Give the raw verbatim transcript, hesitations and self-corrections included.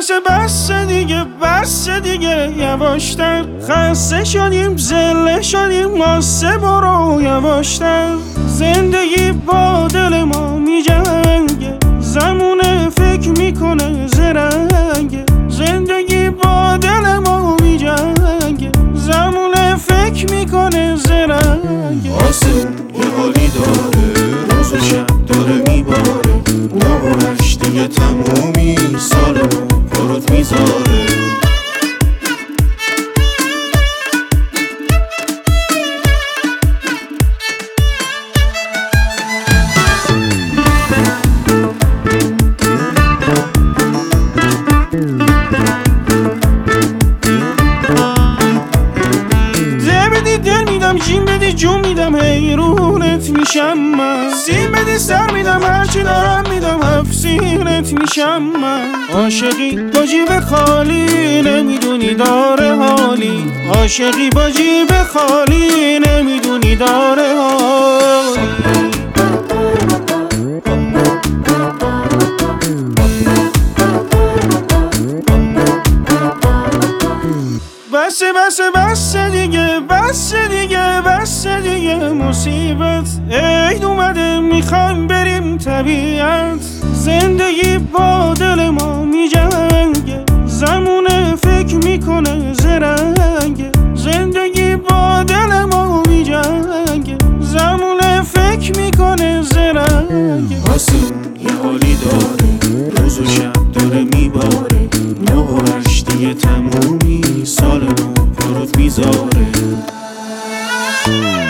بس بس دیگه بس دیگه یواشتر، خسته شدیم زله شدیم واسه برو یواشتر. زندگی با دل ما می جنگه، زمونه فکر میکنه زرنگه. زندگی با دل ما می جنگه، زمونه فکر میکنه زرنگه. آسمون یه حالی داره، روز و شب داره میباره. نبارش دیگه تمومی، سال نو پروت میذاره. جیم بدی جون میدم حیرونت میشم من، سیم بدی سر میدم هرچی دارم میدم افسینت میشم من. عاشقی با جیب خالی نمیدونی داره حالی، عاشقی با جیب خالی نمیدونی داره حالی. بس بس بس دیگه بس دیگه بس دیگه مصیبت عید اومده میخوایم بریم طبیعت. زندگی با دل ما میجنگه، زمونه فکر میکنه زرنگه. زندگی با دل ما میجنگه، زمونه فکر میکنه زرنگه. آسمون یه حالی داره، روز و شب داره میباره. نبارش دیگه تمومی، سال نو پروت میذاره.